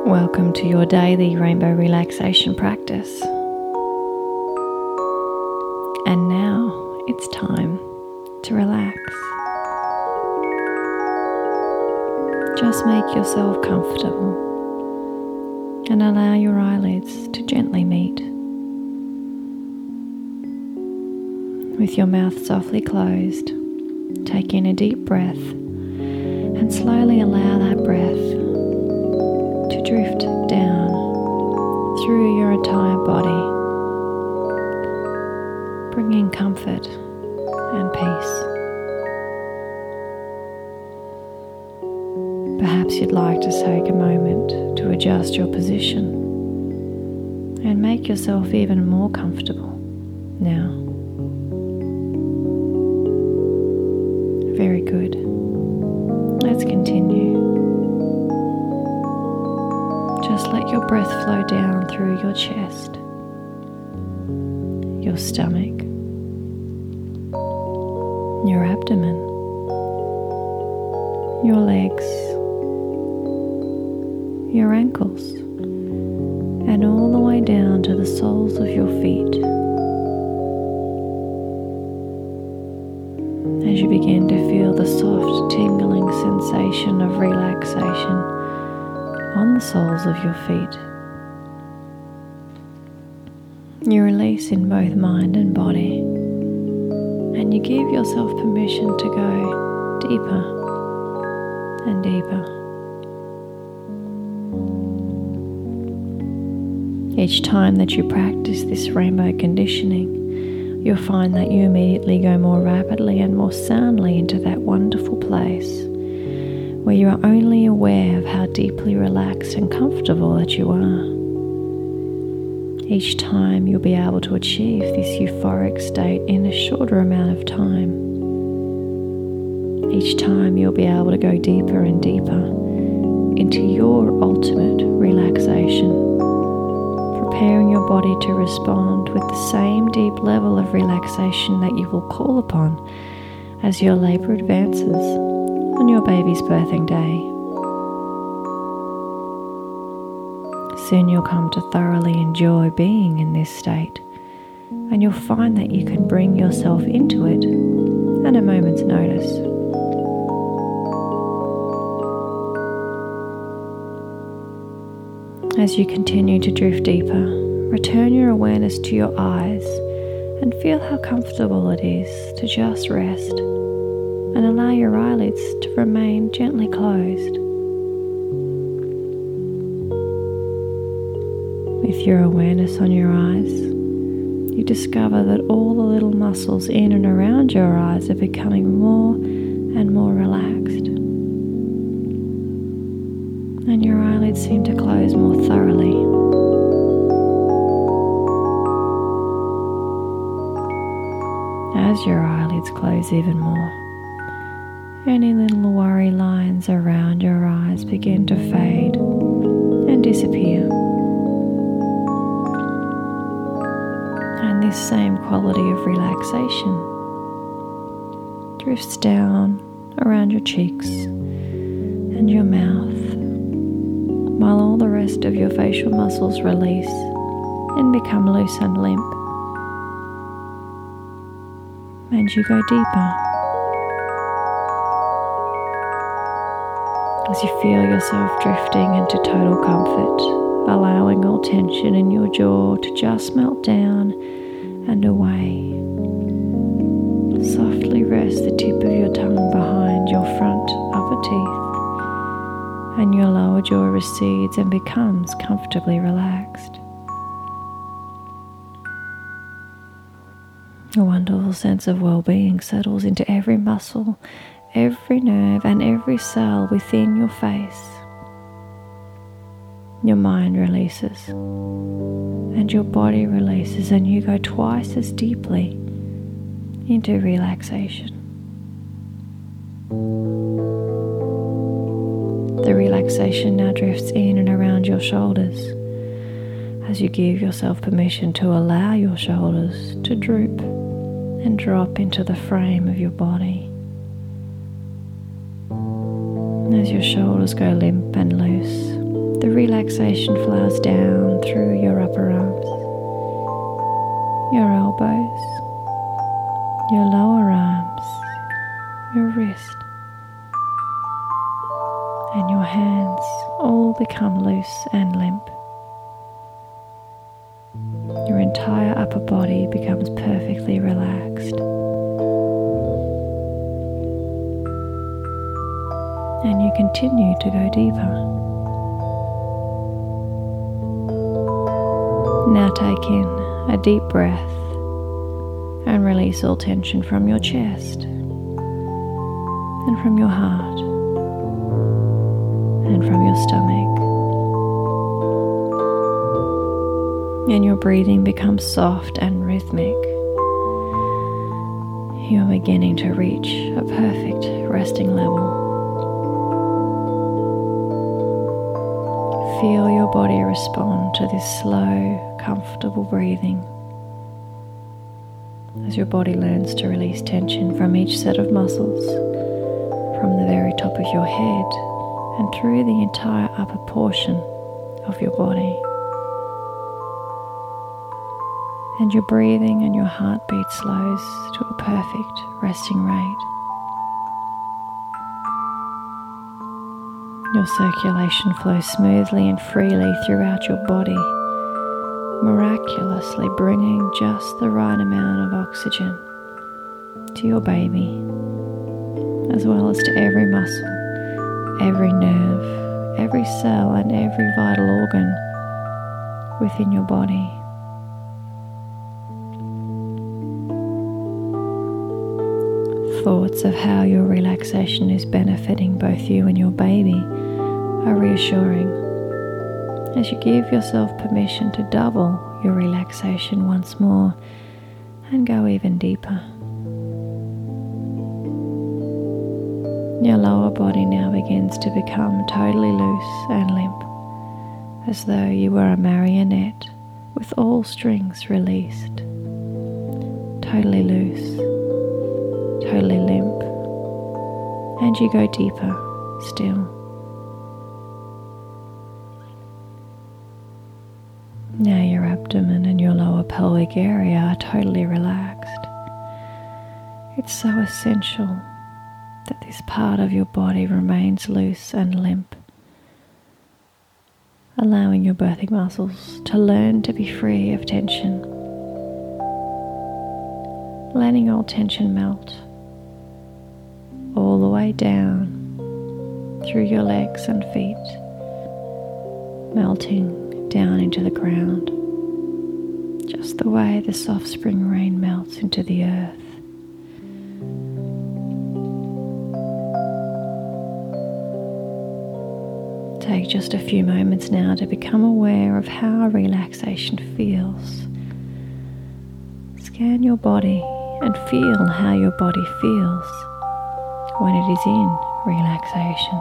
Welcome to your daily rainbow relaxation practice. And now it's time to relax. Just make yourself comfortable and allow your eyelids to gently meet. With your mouth softly closed, take in a deep breath and slowly allow that breath to drift down through your entire body, bringing comfort and peace. Perhaps you'd like to take a moment to adjust your position and make yourself even more comfortable now. Very good. Let's continue. Just let your breath flow down through your chest, your stomach, your abdomen, your legs, your ankles, and all the way down to the soles of your feet. As you begin to feel the soft, tingling sensation of relaxation on the soles of your feet, you release in both mind and body, and you give yourself permission to go deeper and deeper. Each time that you practice this rainbow conditioning, you'll find that you immediately go more rapidly and more soundly into that wonderful place where you are only aware of how deeply relaxed and comfortable that you are. Each time you'll be able to achieve this euphoric state in a shorter amount of time. Each time you'll be able to go deeper and deeper into your ultimate relaxation, preparing your body to respond with the same deep level of relaxation that you will call upon as your labor advances on your baby's birthing day. Soon you'll come to thoroughly enjoy being in this state, and you'll find that you can bring yourself into it at a moment's notice. As you continue to drift deeper, return your awareness to your eyes and feel how comfortable it is to just rest and allow your eyelids to remain gently closed. With your awareness on your eyes, you discover that all the little muscles in and around your eyes are becoming more and more relaxed, and your eyelids seem to close more thoroughly. As your eyelids close even more, any little worry lines around your eyes begin to fade and disappear. And this same quality of relaxation drifts down around your cheeks and your mouth, while all the rest of your facial muscles release and become loose and limp. And you go deeper as you feel yourself drifting into total comfort, allowing all tension in your jaw to just melt down and away. Softly rest the tip of your tongue behind your front upper teeth, and your lower jaw recedes and becomes comfortably relaxed. A wonderful sense of well-being settles into every muscle, every nerve, and every cell within your face. Your mind releases, and your body releases, and you go twice as deeply into relaxation. The relaxation now drifts in and around your shoulders as you give yourself permission to allow your shoulders to droop and drop into the frame of your body. As your shoulders go limp and loose, The relaxation flows down through your upper arms, your elbows, your lower arms, your wrist, and your hands all become loose and limp. Your entire upper body becomes perfectly relaxed. And you continue to go deeper. Now take in a deep breath and release all tension from your chest and from your heart and from your stomach. And your breathing becomes soft and rhythmic. You are beginning to reach a perfect resting level. Feel your body respond to this slow, comfortable breathing as your body learns to release tension from each set of muscles, from the very top of your head and through the entire upper portion of your body. And your breathing and your heartbeat slows to a perfect resting rate. Your circulation flows smoothly and freely throughout your body, miraculously bringing just the right amount of oxygen to your baby, as well as to every muscle, every nerve, every cell, and every vital organ within your body. Thoughts of how your relaxation is benefiting both you and your baby are reassuring as you give yourself permission to double your relaxation once more and go even deeper. Your lower body now begins to become totally loose and limp, as though you were a marionette with all strings released. Totally loose, totally limp, and you go deeper still. Now your abdomen and your lower pelvic area are totally relaxed. It's so essential that this part of your body remains loose and limp, allowing your birthing muscles to learn to be free of tension, letting all tension melt all the way down through your legs and feet, melting down into the ground, just the way the soft spring rain melts into the earth. Take just a few moments now to become aware of how relaxation feels. Scan your body and feel how your body feels when it is in relaxation.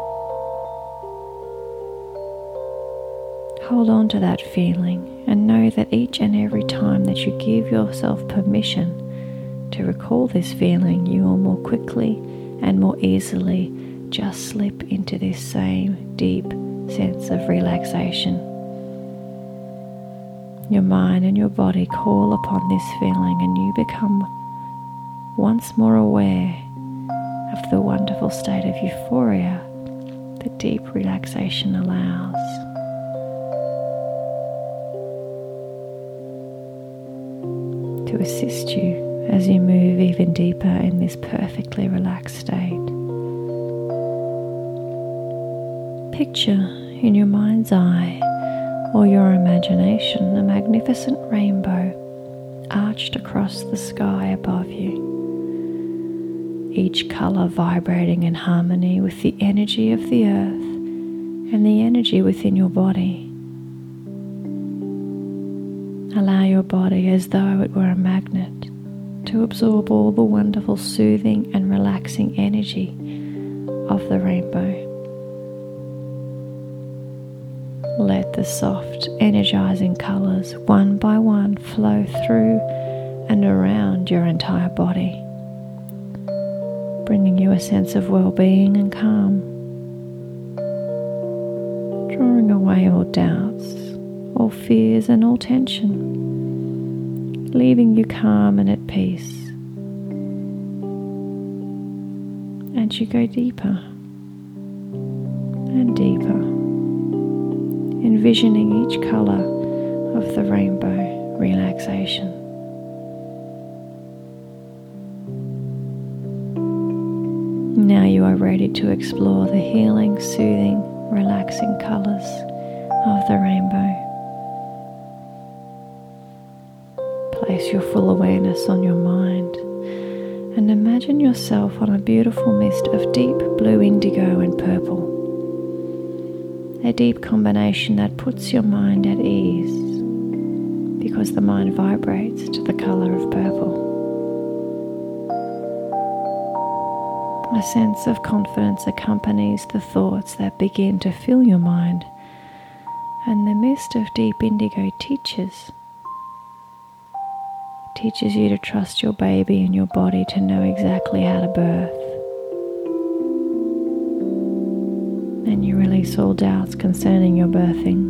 Hold on to that feeling and know that each and every time that you give yourself permission to recall this feeling, you will more quickly and more easily just slip into this same deep sense of relaxation. Your mind and your body call upon this feeling and you become once more aware of the wonderful state of euphoria that deep relaxation allows. To assist you as you move even deeper in this perfectly relaxed state. Picture in your mind's eye or your imagination a magnificent rainbow arched across the sky above you, each colour vibrating in harmony with the energy of the earth and the energy within your body. Allow your body, as though it were a magnet, to absorb all the wonderful soothing and relaxing energy of the rainbow. Let the soft, energizing colours one by one flow through and around your entire body, bringing you a sense of well-being and calm, drawing away all doubts, all fears and all tension, leaving you calm and at peace. And you go deeper and deeper, envisioning each colour of the rainbow relaxation. Now you are ready to explore the healing, soothing, relaxing colours of the rainbow. Place your full awareness on your mind and imagine yourself on a beautiful mist of deep blue, indigo and purple. A deep combination that puts your mind at ease because the mind vibrates to the colour of purple. A sense of confidence accompanies the thoughts that begin to fill your mind, and the mist of deep indigo teaches you to trust your baby and your body to know exactly how to birth. And you release all doubts concerning your birthing.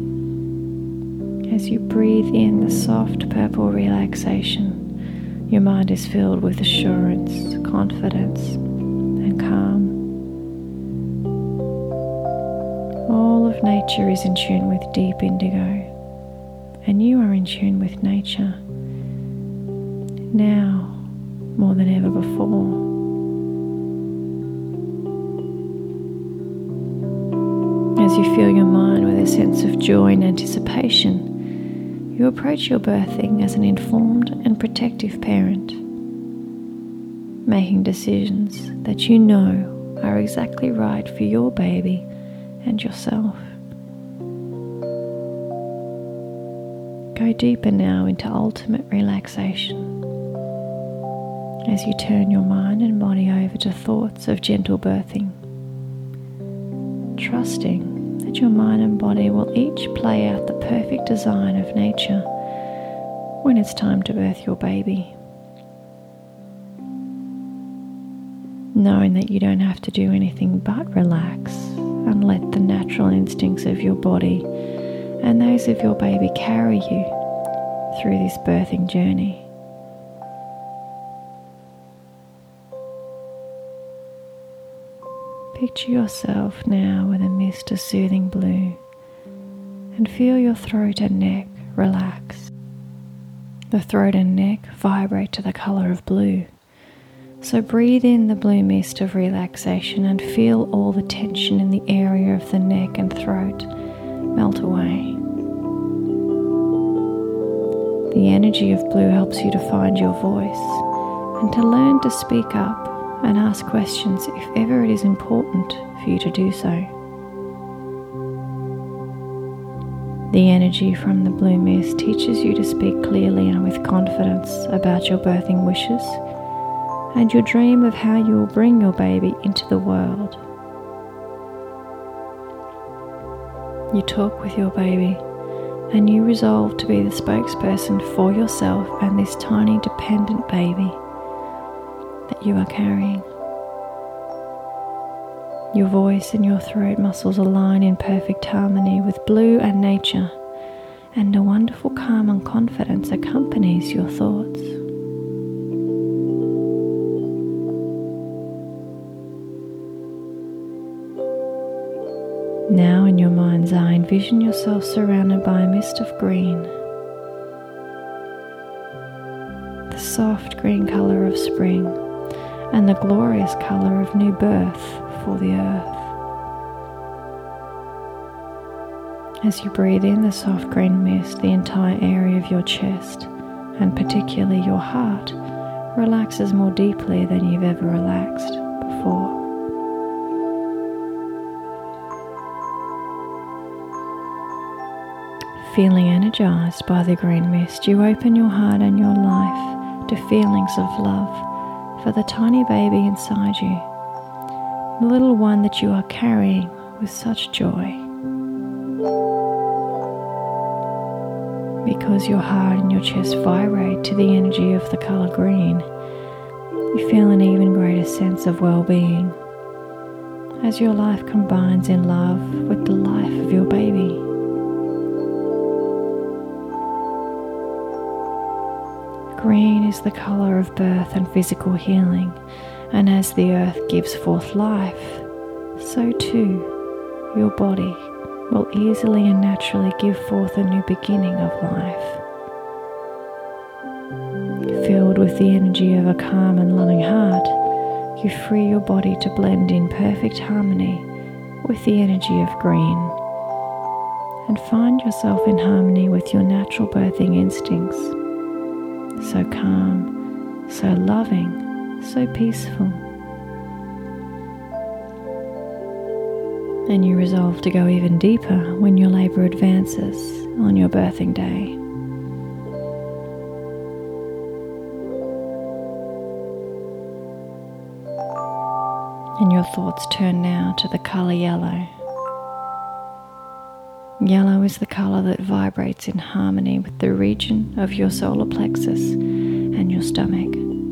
As you breathe in the soft purple relaxation, your mind is filled with assurance, confidence, and calm. All of nature is in tune with deep indigo, and you are in tune with nature now more than ever before. As you fill your mind with a sense of joy and anticipation, you approach your birthing as an informed and protective parent, making decisions that you know are exactly right for your baby and yourself. Go deeper now into ultimate relaxation as you turn your mind and body over to thoughts of gentle birthing, trusting that your mind and body will each play out the perfect design of nature when it's time to birth your baby. Knowing that you don't have to do anything but relax and let the natural instincts of your body and those of your baby carry you through this birthing journey. Picture yourself now with a mist of soothing blue and feel your throat and neck relax. The throat and neck vibrate to the colour of blue. So breathe in the blue mist of relaxation and feel all the tension in the area of the neck and throat melt away. The energy of blue helps you to find your voice and to learn to speak up and ask questions if ever it is important for you to do so. The energy from the blue mist teaches you to speak clearly and with confidence about your birthing wishes and your dream of how you will bring your baby into the world. You talk with your baby and you resolve to be the spokesperson for yourself and this tiny dependent baby that you are carrying. Your voice and your throat muscles align in perfect harmony with blue and nature, and a wonderful calm and confidence accompanies your thoughts. Now in your mind's eye, envision yourself surrounded by a mist of green, the soft green colour of spring, and the glorious colour of new birth for the earth. As you breathe in the soft green mist, the entire area of your chest, and particularly your heart, relaxes more deeply than you've ever relaxed before. Feeling energized by the green mist, you open your heart and your life to feelings of love for the tiny baby inside you, the little one that you are carrying with such joy. Because your heart and your chest vibrate to the energy of the colour green, you feel an even greater sense of well-being as your life combines in love with the life of of your baby. Green is the colour of birth and physical healing, and as the earth gives forth life, so too your body will easily and naturally give forth a new beginning of life. Filled with the energy of a calm and loving heart, you free your body to blend in perfect harmony with the energy of green, and find yourself in harmony with your natural birthing instincts. So calm, so loving, so peaceful. And you resolve to go even deeper when your labour advances on your birthing day. And your thoughts turn now to the colour yellow. Yellow is the colour that vibrates in harmony with the region of your solar plexus and your stomach.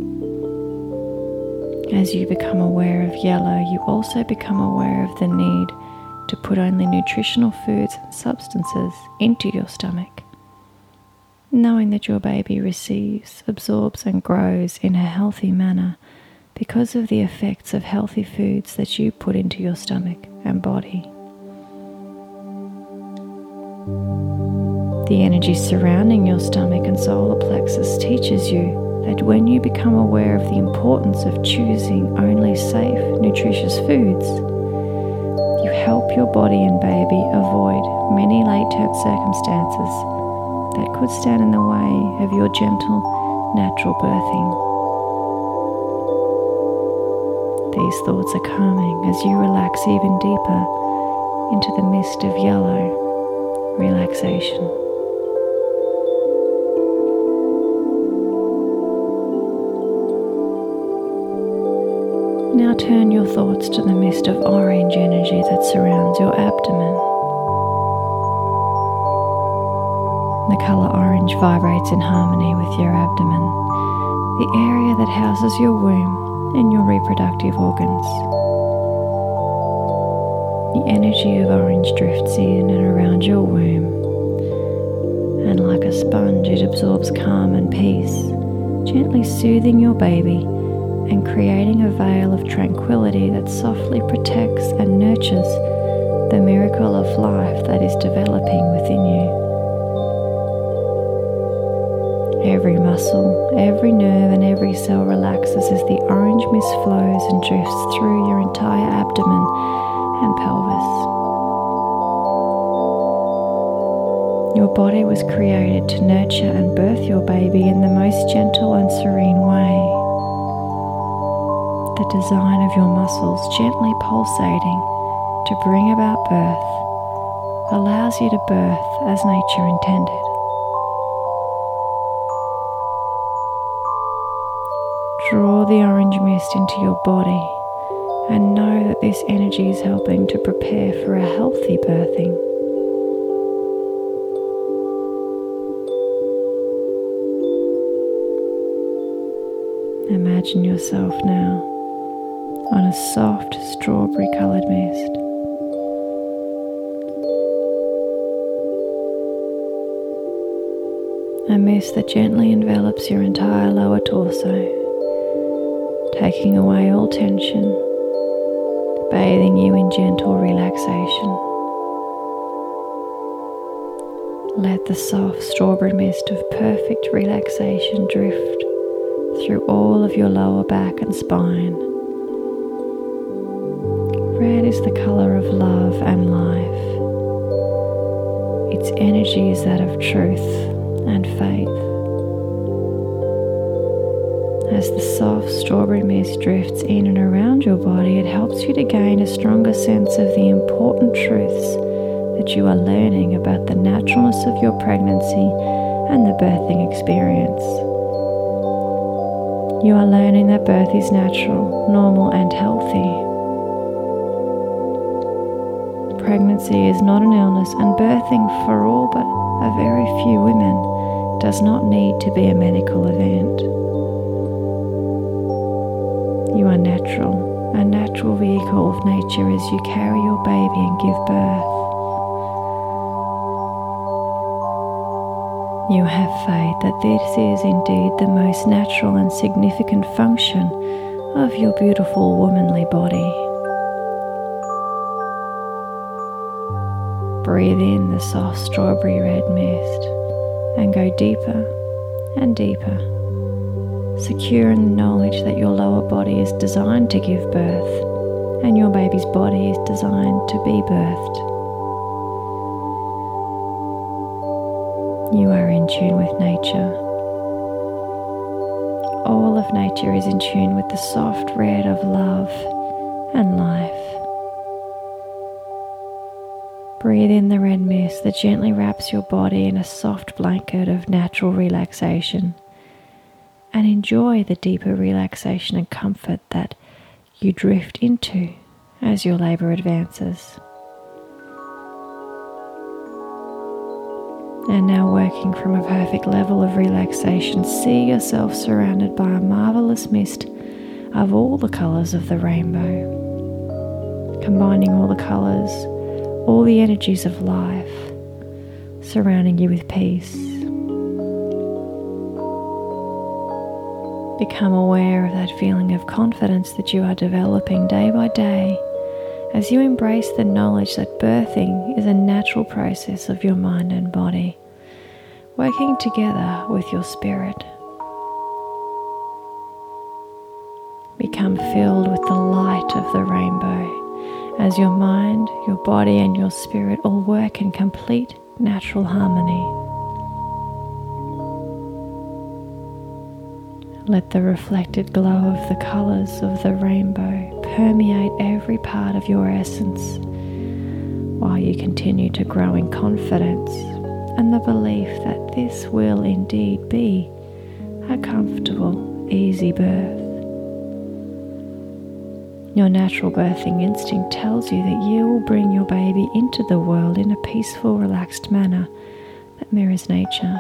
As you become aware of yellow, you also become aware of the need to put only nutritional foods and substances into your stomach, knowing that your baby receives, absorbs and grows in a healthy manner because of the effects of healthy foods that you put into your stomach and body. The energy surrounding your stomach and solar plexus teaches you that when you become aware of the importance of choosing only safe, nutritious foods, you help your body and baby avoid many late-term circumstances that could stand in the way of your gentle, natural birthing. These thoughts are calming as you relax even deeper into the mist of yellow relaxation. Now turn your thoughts to the mist of orange energy that surrounds your abdomen. The colour orange vibrates in harmony with your abdomen, the area that houses your womb and your reproductive organs. The energy of orange drifts in and around your womb, and like a sponge it absorbs calm and peace, gently soothing your baby and creating a veil of tranquility that softly protects and nurtures the miracle of life that is developing within you. Every muscle, every nerve and every cell relaxes as the orange mist flows and drifts through your entire abdomen and pelvis. Your body was created to nurture and birth your baby in the most gentle and serene way. The design of your muscles gently pulsating to bring about birth allows you to birth as nature intended. Draw the orange mist into your body and know that this energy is helping to prepare for a healthy birthing. Imagine yourself now on a soft strawberry coloured mist. A mist that gently envelops your entire lower torso, taking away all tension, bathing you in gentle relaxation. Let the soft strawberry mist of perfect relaxation drift through all of your lower back and spine. Red is the colour of love and life. Its energy is that of truth and faith. As the soft strawberry mist drifts in and around your body, it helps you to gain a stronger sense of the important truths that you are learning about the naturalness of your pregnancy and the birthing experience. You are learning that birth is natural, normal and healthy. Pregnancy is not an illness, and birthing for all but a very few women does not need to be a medical event. You are natural, a natural vehicle of nature as you carry your baby and give birth. You have faith that this is indeed the most natural and significant function of your beautiful womanly body. Breathe in the soft strawberry red mist and go deeper and deeper, secure in the knowledge that your lower body is designed to give birth and your baby's body is designed to be birthed. You are in tune with nature. All of nature is in tune with the soft red of love and life. Breathe in the red mist that gently wraps your body in a soft blanket of natural relaxation, and enjoy the deeper relaxation and comfort that you drift into as your labour advances. And now, working from a perfect level of relaxation, see yourself surrounded by a marvellous mist of all the colours of the rainbow, combining all the colours, all the energies of life, surrounding you with peace. Become aware of that feeling of confidence that you are developing day by day as you embrace the knowledge that birthing is a natural process of your mind and body, working together with your spirit. Become filled with the light of the rainbow as your mind, your body, and your spirit all work in complete natural harmony. Let the reflected glow of the colours of the rainbow permeate every part of your essence while you continue to grow in confidence and the belief that this will indeed be a comfortable, easy birth. Your natural birthing instinct tells you that you will bring your baby into the world in a peaceful, relaxed manner that mirrors nature.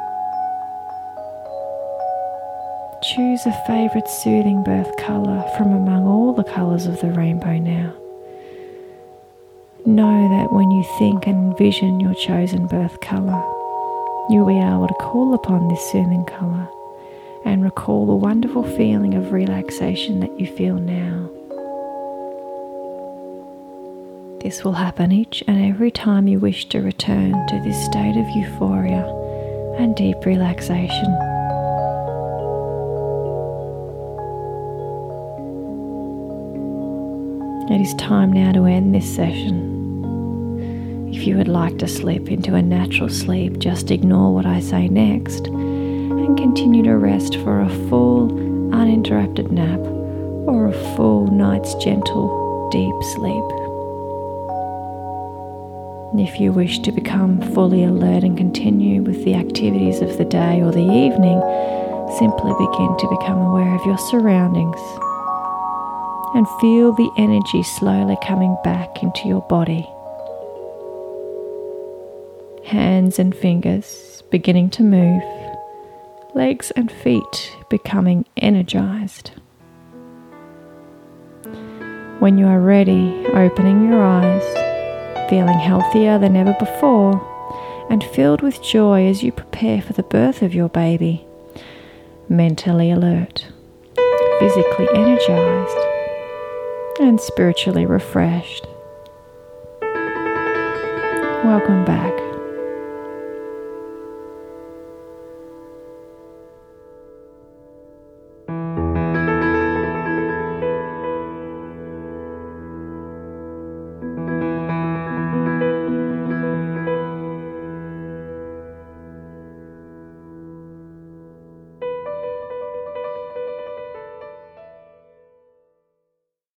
Choose a favourite soothing birth colour from among all the colours of the rainbow now. Know that when you think and envision your chosen birth colour, you'll be able to call upon this soothing colour and recall the wonderful feeling of relaxation that you feel now. This will happen each and every time you wish to return to this state of euphoria and deep relaxation. It is time now to end this session. If you would like to slip into a natural sleep, just ignore what I say next and continue to rest for a full, uninterrupted nap or a full night's gentle, deep sleep. If you wish to become fully alert and continue with the activities of the day or the evening, simply begin to become aware of your surroundings and feel the energy slowly coming back into your body. Hands and fingers beginning to move, legs and feet becoming energized. When you are ready, opening your eyes, feeling healthier than ever before, and filled with joy as you prepare for the birth of your baby, mentally alert, physically energized, and spiritually refreshed. Welcome back